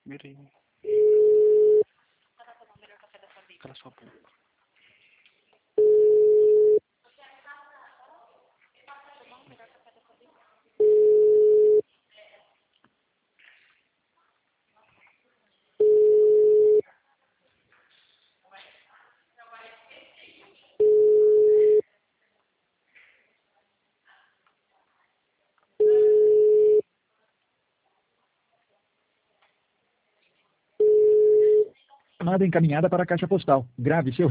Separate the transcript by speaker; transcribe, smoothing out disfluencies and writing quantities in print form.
Speaker 1: Mirei. Cala sua boca.
Speaker 2: Chamada encaminhada para a caixa postal. Grave seu